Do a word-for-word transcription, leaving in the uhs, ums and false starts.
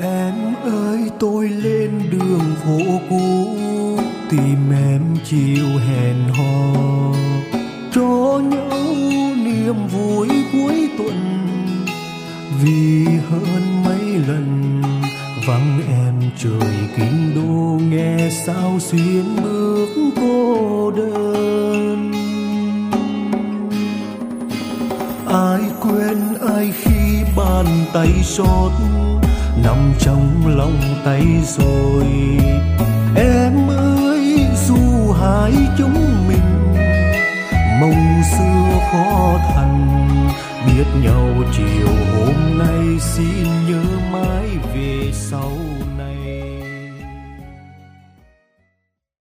Em ơi tôi lên đường phố cũ tìm em chiều hẹn hò, cho nhau niềm vui cuối tuần. Vì hơn mấy lần vắng em trời kinh đô, nghe sao xuyên bước cô đơn. Ai quên ai khi bàn tay xót nằm trong lòng tay rồi. Em ơi dù hai chúng mình mong xưa khó thành, biết nhau chiều hôm nay xin nhớ mãi về sau.